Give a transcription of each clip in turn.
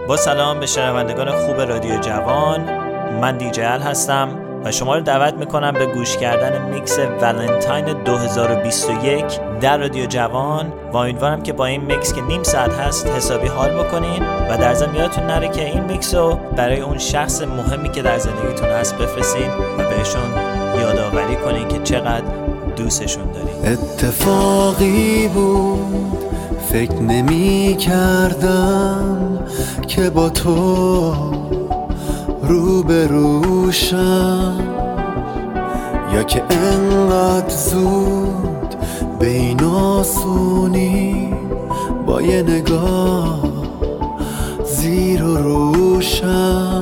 با سلام به شنوندگان خوب رادیو جوان، من دیجی ال هستم و شما رو دعوت میکنم به گوش کردن میکس ولنتاین 2021 در رادیو جوان و امیدوارم که با این میکس که نیم ساعت هست حسابی حال بکنین و در ضمن یادتون نره که این میکس رو برای اون شخص مهمی که در زندگیتون هست بفرستین و بهشون یادآوری کنین که چقدر دوستشون دارین. اتفاقی بود فکر نمی کردم که با تو روبروشم، یا که انقدر زود به این آسونی با یه نگاه زیر و روشم.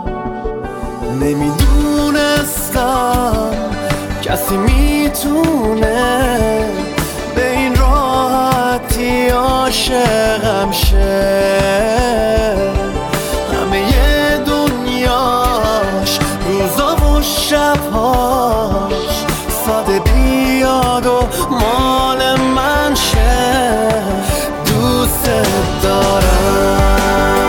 نمیدونستم کسی میتونه به این راحتی عاشقم شه، همه ی دنیاش روزا و شبهاش ساده بیاد و مال من شه. دوست دارم،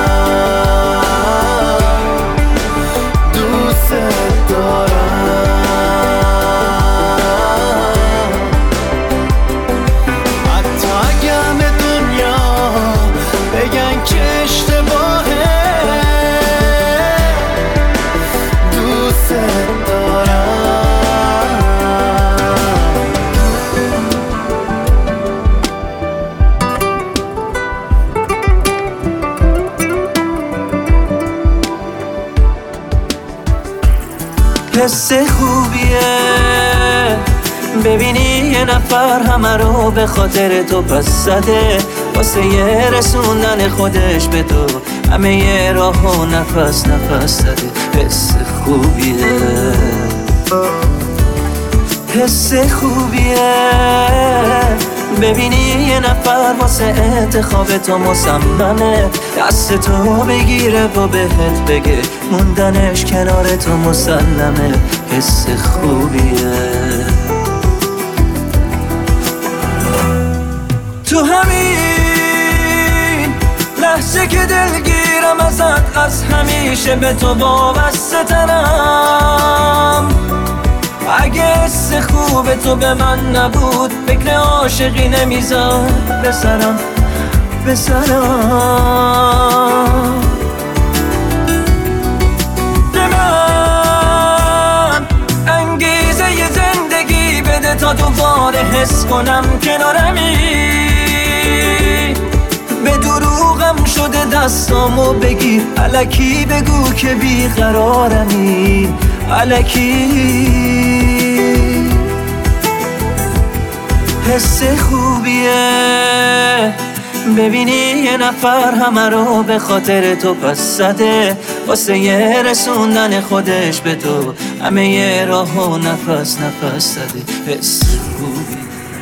دوست دارم، حتی اگه دنیا بگن که اشتباهه. دوست دارم. حس خوبیه ببینی یه نفر همه رو به خاطر تو پس زده، واسه یه رسوندن خودش به تو همه یه راه و نفس زده. حس خوبیه، حس خوبیه ببینی یه نفر واسه انتخاب تو مصممه، دست تو بگیره و بهت بگه موندنش کنار تو مسلمه. حس خوبیه. تو همین لحظه که دلگیرم ازت، از همیشه به تو وابسته ترم. اگه حس خوب تو به من نبود فکر عاشقی نمیزد به سرم. به من انگیزه ی زندگی بده تا دوباره حس کنم کنارمی. به دروغم شده دستامو بگیر، الکی بگو که بیقرارمی، الکی. حس خوبیه ببینی یه نفر همه رو به خاطر تو پس زده، واسه یه رسوندن خودش به تو همه یه راه و نفس زده. حس خوبیه.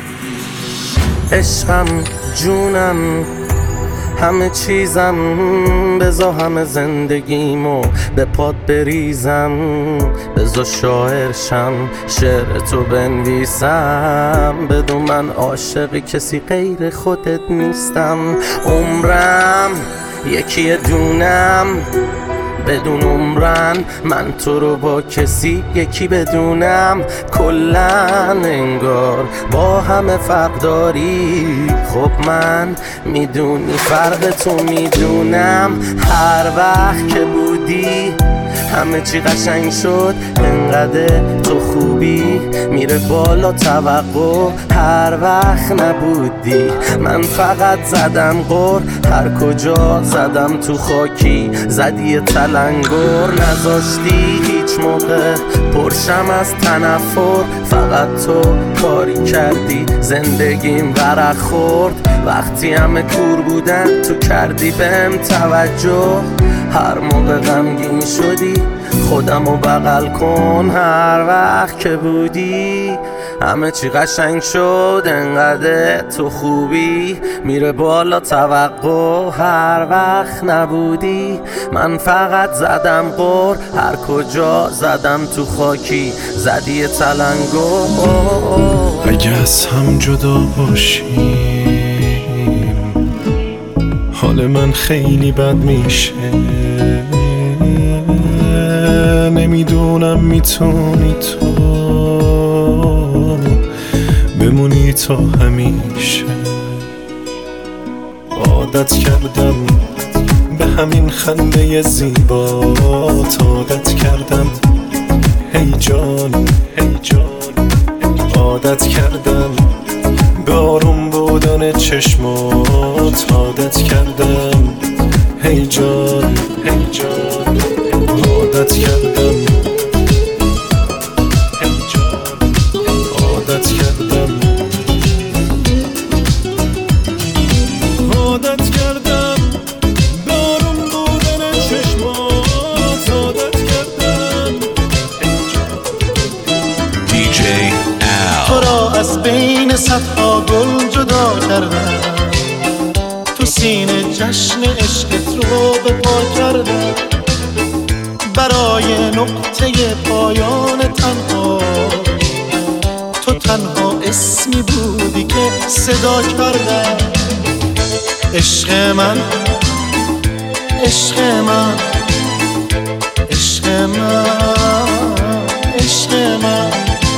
عشقم، جونم، همه چیزم، بزا همه زندگیمو به پات بریزم، بزا شاعرشم، شعر تو بنویسم. بدون من عاشق کسی غیر خودت نیستم. عمرم یکی دونم، بدون عمرن من تو رو با کسی یکی بدونم. کلن انگار با همه فرق داری، خب من میدونی فرق تو میدونم. هر وقت که بودی همه چی قشنگ شد، انقدر تو خوبی میره بالا توقع. هر وقت نبودی من فقط زدم غر، هر کجا زدم تو خاکی زدی تلنگر. نذاشتی هیچ موقع پرشم از تنفر، فقط تو کاری کردی زندگیم ورق خورد. وقتی همه کور بودن تو کردی بهم توجه، هر موقع غمگین شدی خودمو بغل کن. هر وقت که بودی همه چی قشنگ شد، انقدر تو خوبی میره بالا توقع. هر وقت نبودی من فقط زدم غر، هر کجا زدم تو خاکی زدی تلنگر. اگه از هم جدا باشیم حال من خیلی بد میشه، نمیدونم میتونی تو بمونی تا همیشه. عادت کردم به همین خنده زیبات، عادت کردم هی جان هی جان، عادت کردم به آروم بودن چشمات، عادت کردم هی جان هی جان، عادت کردم هی جان، عادت کردم عادت کردم به آروم بودن چشمات، عادت کردم هی جان. DJ Al. تو را از بین صدها گل جدا کردم، تو سینه جشن عشقت رو به پا کردم، برای نقطه پایان تنها تو تنها اسمی بودی که صدا کردم. عشق من عشق من عشق من عشق من،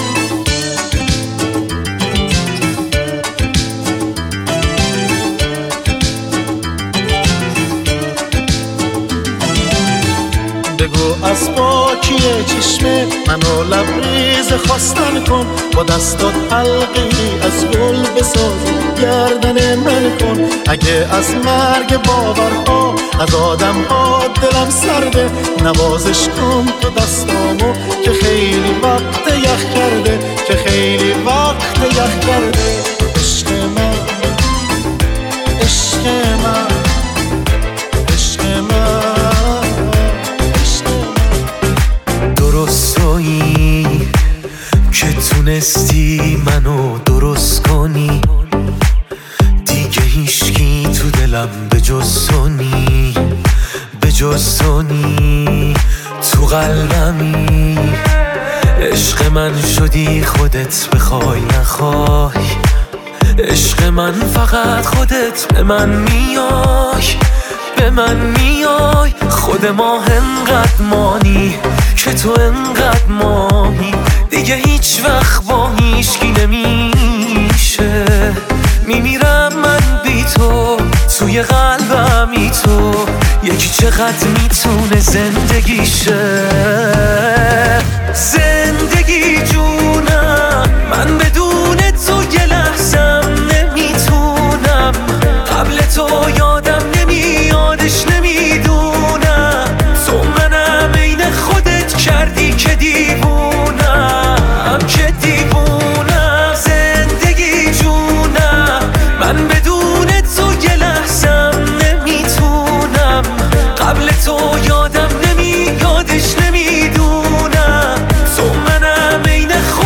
بگو از پاکی چشمه منو لبریز خواستن کن، با دستات حلقه ای از گل بساز گردن من کن. اگه از مرگ باورها از آدم ها دلم سرده، نوازش کن تو دستامو که خیلی وقت یخ کرده، که خیلی وقت یخ کرده. عشق من عشق من عشق من عشق من، درستایی که تونستی منو درست کنی، دیگه هیچکی تو دلم به جز تو نی، به جز تو نی، تو قلبمی. عشق من شدی خودت بخوای نخوای، عشق من فقط خودت به من میای، به من میای. خود ما انقدر مانی که تو انقدر مانی، دیگه هیچ وقت با هیچکی نمیشه. میمیرم من بی تو، توی قلبمی تو، یکی چقدر میتونه زندگیشه. زندگی جونم من بدون تو یه لحظم نمیتونم، قبل تو یادم نمیادش نمیدونم، تو منم عین خودت کردی که دیوونم که دیوونم. زندگی جونم من بدون تو یه لحظم نمیتونم، قبل تو یادم نمیادش نمیدونم، تو منم عین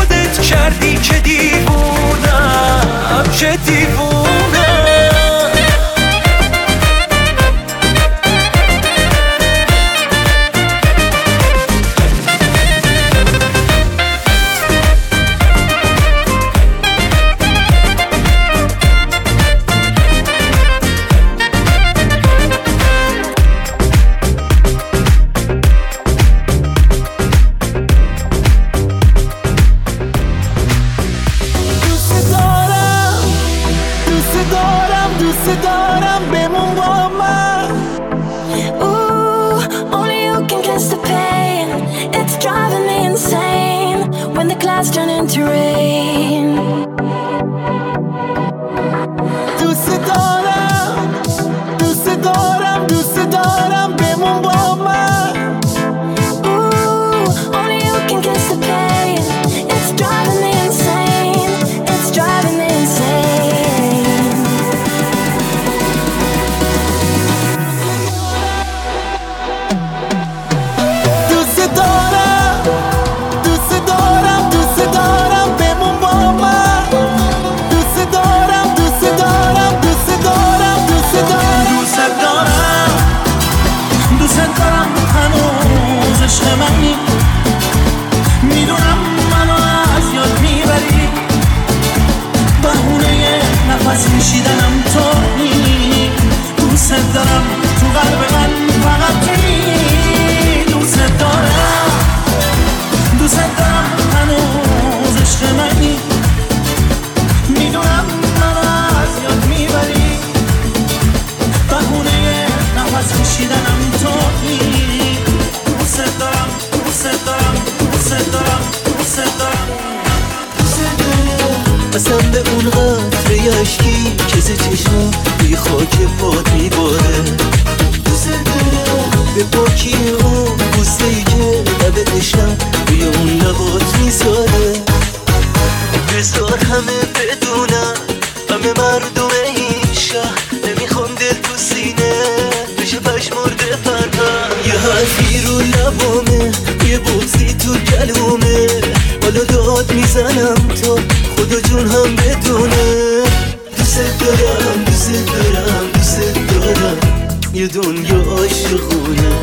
اشکی کس چشم توی خاک پات میباره. دوست دارم به پاکی اون بوسه ای که لب عشقم روی اون لبات میذاره. بذار همه بدونم، همه مردم این شهر نمیخوام دل تو سینه بشه پشمرده پرم. یه حرفی رو لبامه، یه بغضی تو گلومه، حالا داد میزنم تا خدا جون هم بدونه. دوست دارم دوست دارم دوست دارم، یه دنیا عاشقونه.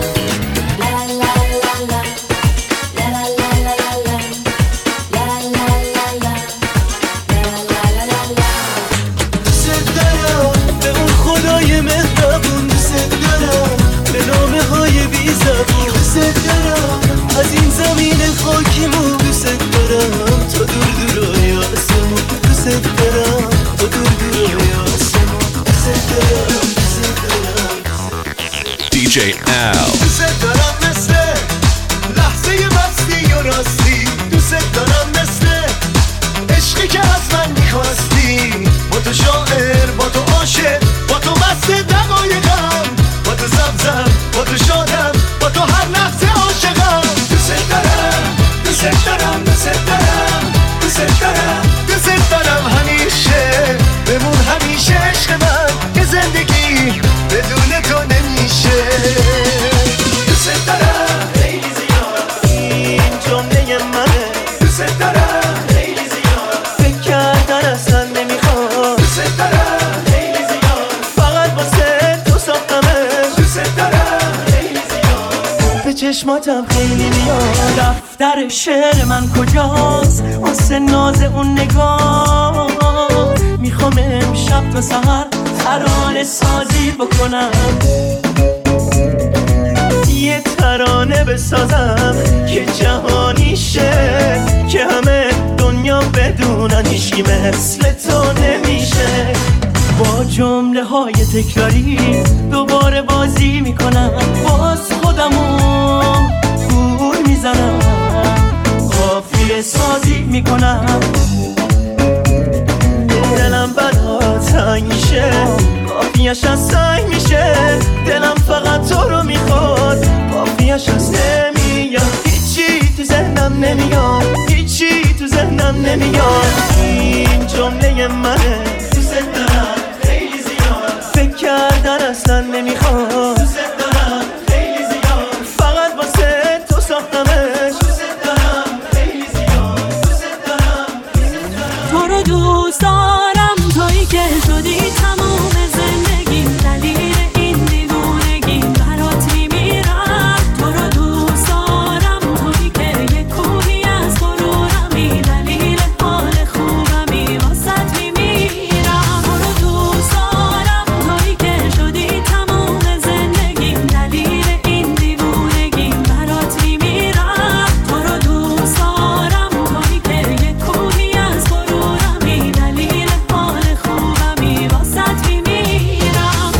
از این زمین خاکیمون دوست دارم تا دور دورای آسمون. دوست دارم تا دور دورای آسمون. دوست دارم دوست دارم. DJ Al. دوست دارم مثل لحظه مستی و راستی. دوست دارم مثل عشقی که از من میخواستی. با تو شاعر، با تو عاشق، با تو مست دقایقم، با تو زمزم، با تو شادم، با تو هر لحظه عاشقم. دوست دارم دوست دارم دوست دارم دوست دارم دوست دارم همیشه بمون همیشه عشق من که زندگی بدون تو نمیشه. دوست دارم خیلی زیاد، این جمله منه. دوست دارم خیلی زیاد، فکر کردن اصلا نمیخوام. دوست دارم خیلی زیاد، فقط واسه تو ساختمش. دوست دارم خیلی زیاد، به چشماتم خیلی میاد. دفتر شعر من کجاست واسه ناز اون نگاه؟ میخوام امشب تا سحر ترانه سازی بکنم، یه ترانه بسازم که جهانی شه، که همه دنیا بدونن هیچکی مثل تو نمیشه. با جمله های تکراری دوباره بازی میکنم، باز خودمون گول میزنم، قافیه سازی میکنم. دلم بدا تنگ میشه، قافیه‌اش از سنگ میشه. دلم فقط تو رو میخواد، قافیه‌اش از نمیاد. هیچی تو ذهنم نمیاد، هیچی تو ذهنم نمیاد. این جمله منه. دوست دارم خیلی زیاد، فکر کردن اصلا نمیخواد. دوست دارم خیلی زیاد، فقط واسه تو ساختمش. دوست دارم خیلی زیاد، دوست دارم تو رو دوست دارم، تویی که شدی تموم زندگیم، دلیل این دیوونگی برات میمیرم. تو رو دوست دارم، تویی که یه کوهی از غرورمی، دلیل حال خوبمی واسط میمیرم. تو رو دوست دارم، تویی که شدی تموم زندگیم، دلیل این دیوونگی برات میمیرم. تو رو دوست دارم، تویی که یه کوهی از غرورمی، دلیل حال خوبمی واسط میمیرم.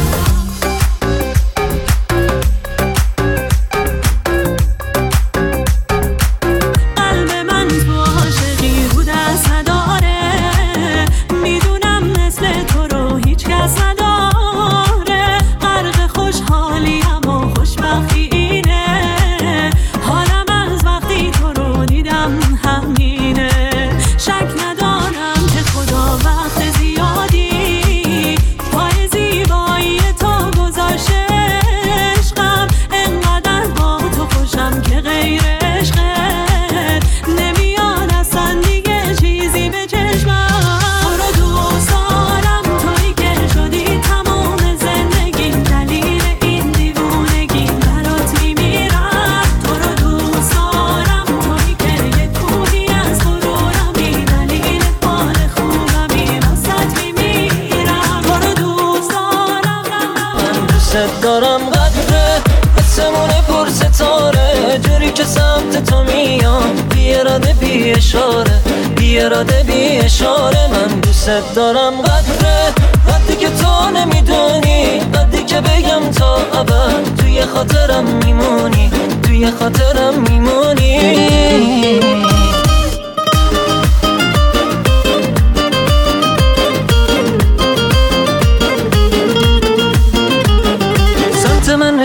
قلب من تو عاشقی رو دست نداره، میدونم مثل تو رو هیچ کس نداره. غرق خوشحالیم و خوشبختی اینه، حالم از وقتی تو رو دیدم همینه. شک ندارم که خدا وقت زیادی پای زیبایی تو گذاشته. عشقم انقدر با تو خوشم که غیر عشقت نمیاد اصلا دیگه چیزی به چشمم. تو رو دوست دارم، تویی که شدی تمام زندگیم، دلیل این دیوونگی برات میمیرم. تو رو دوست دارم، تویی که یه کوهی از غرورمی، دلیل حال خوبمی واسط میمیرم. تو رو دوست دارم، من دوست دارم قدره آسمون پر ستاره، جوری که سمت تو میام، بی اراده بی اشاره، بی اراده بی اشاره. من دوست دارم قدره وقتی که تو نمیدونی، وقتی که بگم تا ابد توی خاطرم میمونی، توی خاطرم میمونی.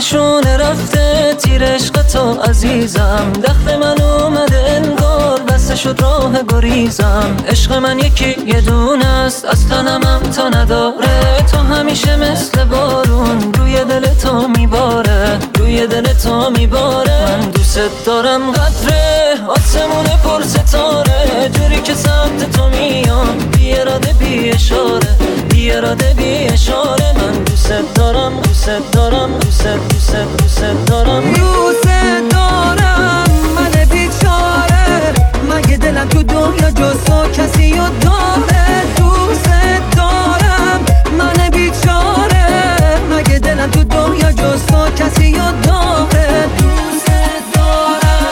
نشونه رفته تیر عشق تو عزیزم، دخت من اومده انگار بسته شد راه گریزم. عشق من یکی یه دونه است اصلا هم تا نداره، تو همیشه مثل بارون روی دل تو میباره، روی دل تو میباره. من دوست دارم قدره آسمون پر ستاره، جوری که سمت تو میام بی اراده بی اشاره، بی اراده بی اشاره. من دوست دارم دوست دارم دوست دوست دوست دارم دوست دارم. من بیچاره مگه دلم تو دنیا جز تو کسی رو داره؟ دوست دارم من بیچاره مگه دلم تو دنیا جز تو کسی رو داره؟ دوست دارم.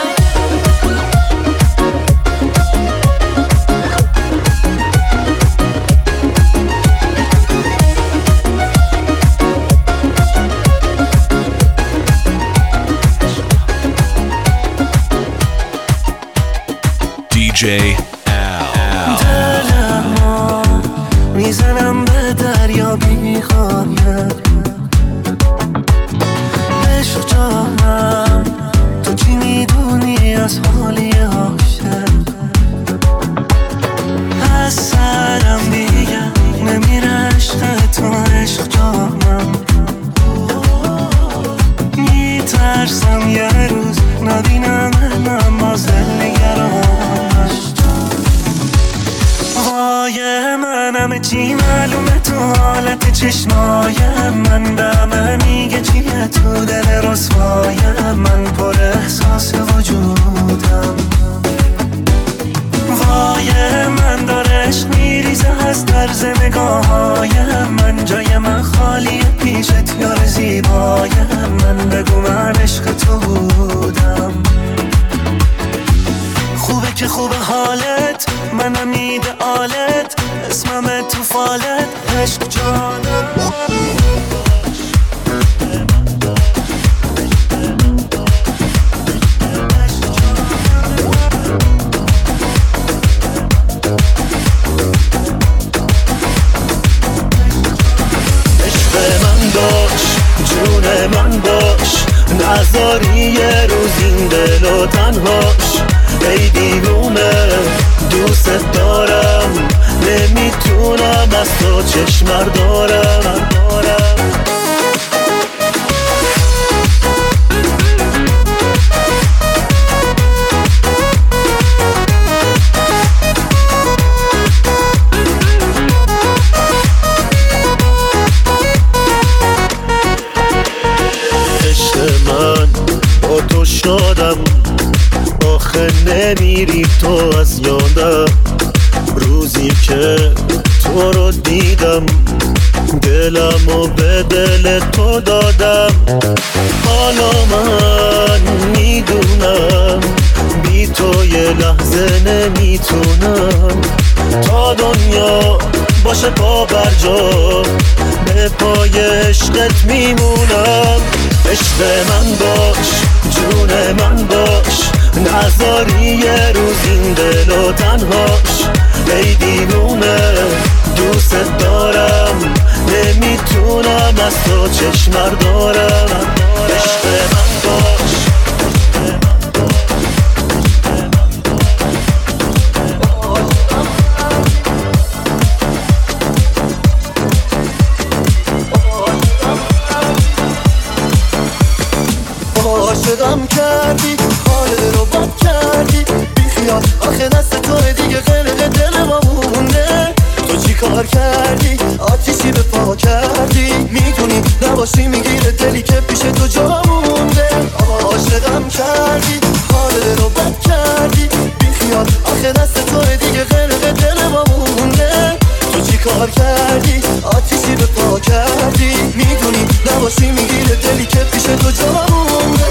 DJ Al. دلمو میزنم به دریا بی خواهیت، عشق جانم تو چی میدونی از حالی عاشق؟ از سرم دیگه نمیره عشق تو، عشق جانم میترسم یه روز نبینم نماز نگرانش. وای منم چی معلومه تو حالت چشمای من، به من میگه چیه تو دل رسوای من، پر احساس وجودم. وای من داره عشق میریزه از طرز نگاههای من، جای من خالیه پیشت یار زیبای من، بگو من عشق تو بودم. خوبه که خوبه حالت، منم ایدئالت، اسمم تو فالت، عشق جانم. جون من باش، نذاری یه روز این دل و تنهاش. ای دیوونه دوست دارم، نمیتونم از تو چشمر دارم. شادم آخه نمیری تو از یادم، روزی که تو رو دیدم دلمو به دل تو دادم. حالا من میدونم بی تو یه لحظه نمیتونم، تا دنیا باشه پا بر جا به پای عشقت میمونم. عشق من باش، جون من باش، نذاری یه روز این دل و تنهاش. ای دیوونه دوست دارم، نمیتونم از تو چشمر دارم. عشق من باش. عاشقم کردی، حال رو بد کردی، بیخیال آخه دست توه دیگه، غرق دل ما مونده. تو چی کار کردی؟ آتیشی به پا کردی، میدونی نباشی میگیره دلی که پیش تو جا مونده. عاشقم کردی، حال رو بد کردی، بیخیال آخه دست توه دیگه، غرق دل ما مونده. تو چی کار کردی؟ آتیشی به پا کردی، میدونی نباشی میگیره دلی که پیش تو جا مونده.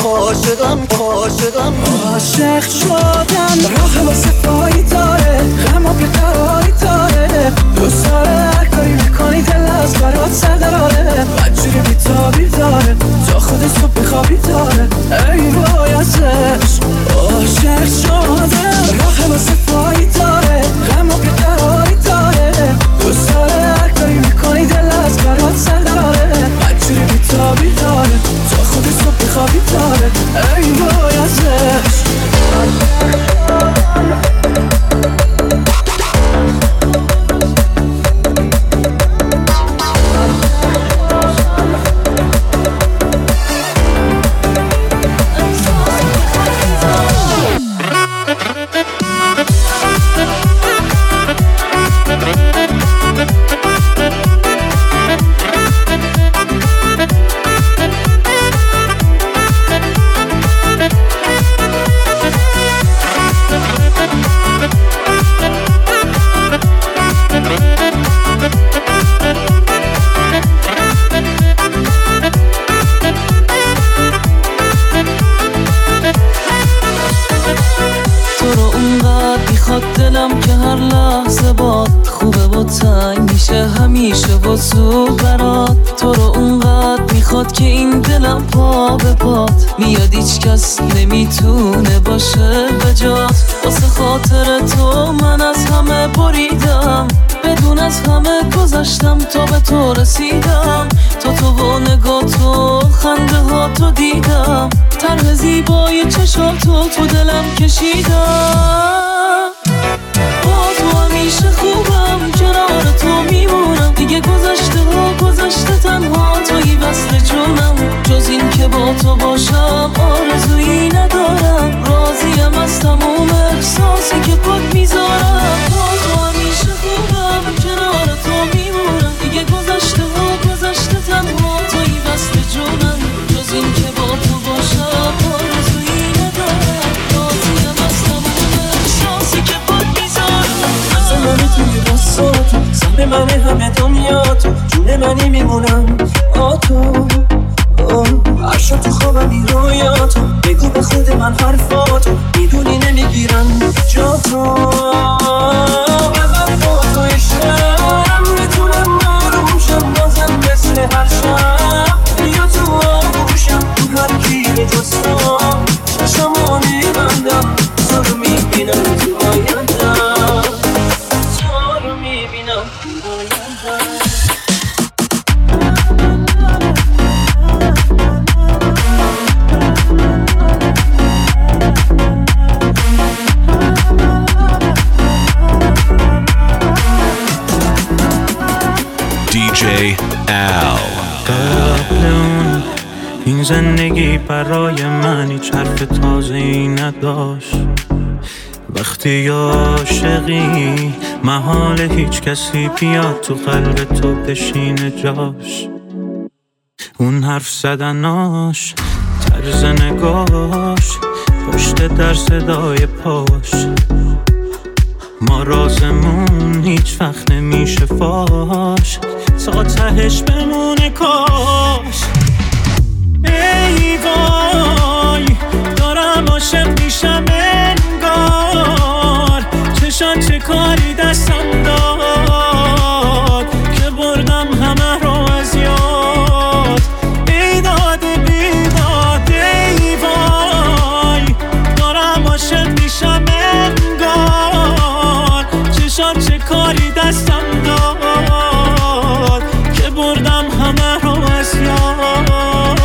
عاشق شدم، راه واسه پایی داره، غم که قراری داره، دوست داره هر کاری میکنی دل از برات سر داره، بدجوری بیتابی داره، تا خود صبح بخوابی داره. ای وای ازش عاشق شدم، راه واسه پایی داره، غم که قراری داره، دوست داره هر کاری میکنی دل از برات سر داره، بدجوری بیتابی داره، ای وای ازش. دلم که هر لحظه باد خوبه و تنگ میشه همیشه و زود برات. تو رو اونقدر میخواد که این دلم پا به پات میاد، هیچ کس نمیتونه باشه به جات. واسه خاطر تو من از همه بریدم، بدون از همه گذشتم تا به تو رسیدم. تو و نگاه تو خنده ها تو دیدم، طرح زیبای چشاتو تو دلم کشیدم. تو همیشه خوبم کنار تو میمونم، دیگه گذشته ها گذشته تنها تویی وصل جونم. جز این که با تو باشم آرزویی ندارم، راضیم از تموم احساسی که پات میذارم. تو همیشه خوبم کنار تو میمونم، دیگه گذشته ها گذشته تنها تویی وصل جونم. جز این که با تو باشم آرزویی ندارم، راضیم از تموم احساسی که پات منو توی بساتو، سهم من همه دنیا تو، جون منی میمونم تو. هر شب تو خوابم این رویاتو، بگو به خود من حرفاتو، میدونی نمیگیرم جا تو. من با تو عشقم میتونم آروم شم، بازم مثل هر شب بیا تو آغوشم. تو هر گیری جستم چشمو میبندم، تو رو میبینم تو آیندم. DJ Al. این زندگی برای من هیچ حرف تازه‌ای نداشت. وقتی عاشقی محال هیچ کسی بیاد تو قلب تو بشینه جاش. اون حرف زدناش، طرز نگاش، پشت در صدای پاش، ما رازمون هیچ وقت نمیشه فاش، تا تهش بمونه کاش. ای وای دارم عاشق میشم انگار، چشان چه کاری دستم داد که بردم همه رو از یاد. بیداد بیداد ای وای دارم عاشق میشم انگار، چشان چه کاری دستم داد که بردم همه رو از یاد.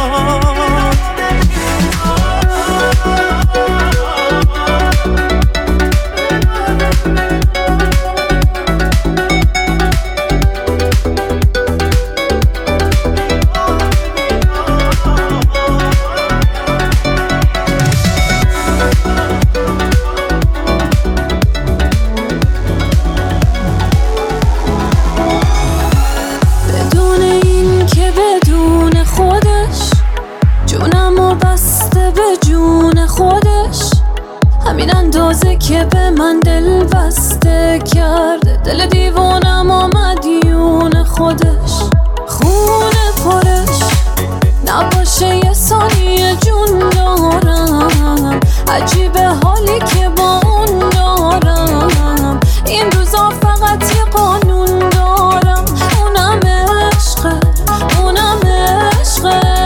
همین اندازه که به من دل بسته کرده، دل دیوانم مدیون خودش. خونه پرش نباشه یه ثانیه جون دارم، عجیبه حالی که با اون دارم. این روزا فقط یه قانون دارم، اونم عشقه، اونم عشقه.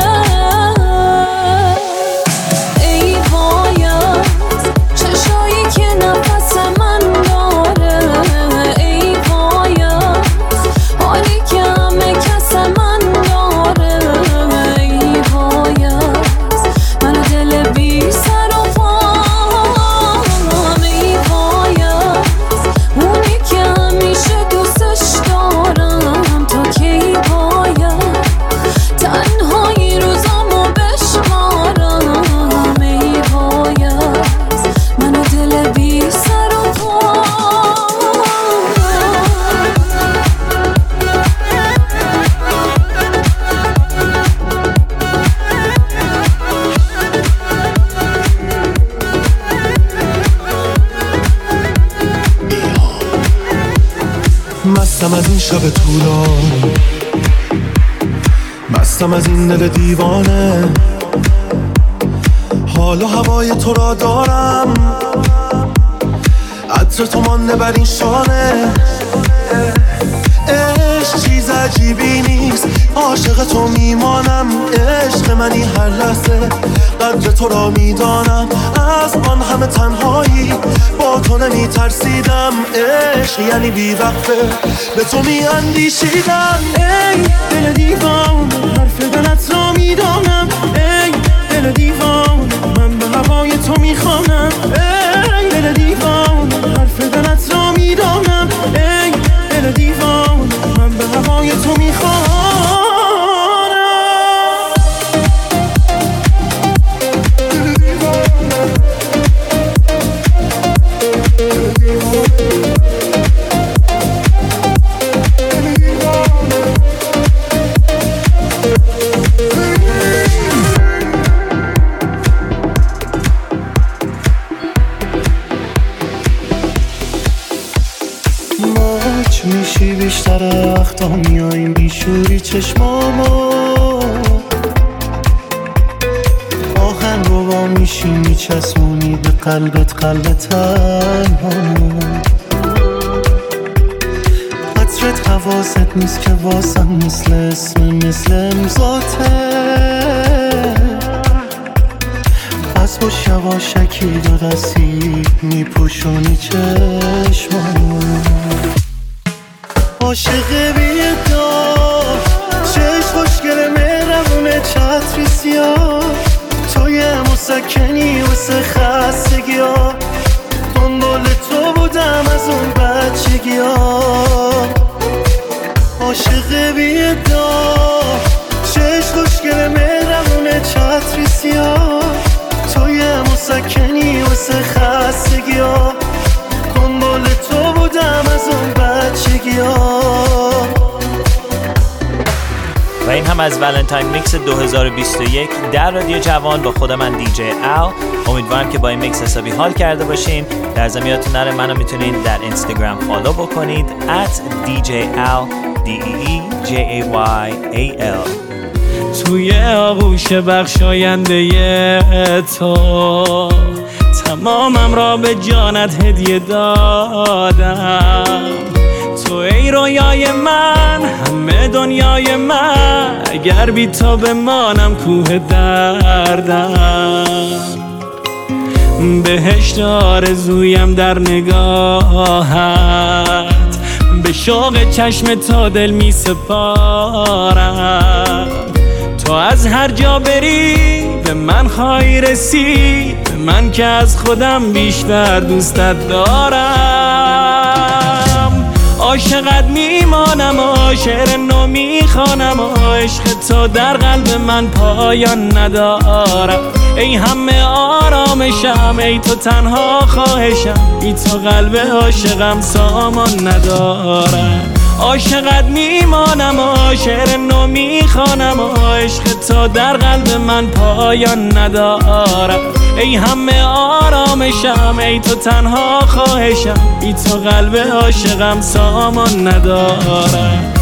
مستم از این شب طولانی، مستم از این دل دیوانه، حال و هوای تو را دارم، عطر تو مانده بر این شانه. عشق چیز عجیبی نیست، عاشق تو میمانم، عشق منی هر لحظه، قدر تو را میدانم، از آن همه تنهایی با تو نمی ترسیدم. عشق یعنی بی وقفه به تو می اندیشیدم. ای دل دیوان حرف دلت را میدانم، ای دل دیوان من به هوای تو میخوانم، ای دل دیوان حرف دلت را میدانم، ای دل دیوان من به هوای تو میخوانم. ماچ میشی بیشتر وقتا میاییم بیشوری چشمامو، آهنگ رو با میشی میچسبونی به قلبت، قلب تنهامو. قطرت حواست نیست که واسم مثل اسم مثل امضاته، پس با یواشکی دو دستی میپوشونی چشمامو. عاشق بی‌ادعا چشم خوشگل مهربونه چتری سیاه، توی مسکنی واسه خستگی‌ها، دنبال تو بودم از اون بچگی‌ها. عاشق بی‌ادعا چشم خوشگل مهربونه چتری سیاه، توی مسکنی واسه خستگی‌ها، دنبال تو بودم از اون بچگی‌ها. و این هم از ولنتاین میکس 2021 در رادیو جوان با خود من دیجی ال. امیدوارم که با این میکس حسابی حال کرده باشین. در ضمن یادتون نره منو میتونید در اینستاگرام فالو بکنید @DJAL DEEJAYAL. توی آغوش بخشاینده تو تمامم را به جانت هدیه دادم، تو ای رویای من، همه دنیای من، اگر بی تو بمانم کوه دردم. بهشت آرزویم در نگاهت، به شوق چشم تا دل می سپارم. تو از هر جا بری به من خواهی رسید، به من که از خودم بیشتر دوستت دارم. عاشقت میمانم و شعر نو میخوانم و عشق تو در قلب من پایان ندارم. ای همه آرامشم، ای تو تنها خواهشم، ای تو قلب عاشقم سامان ندارم. عاشقت میمانم و شعر نو میخوانم و عشق تو در قلب من پایان ندارم. ای همه آرامشم، ای تو تنها خواهشم، ای تو قلب عاشقم سامان ندارم.